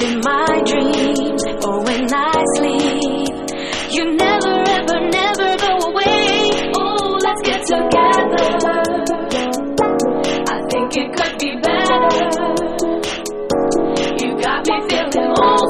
but in my dreams or when I sleep, you never ever never go away. Oh, let's get together. I think it could be better. You got me feeling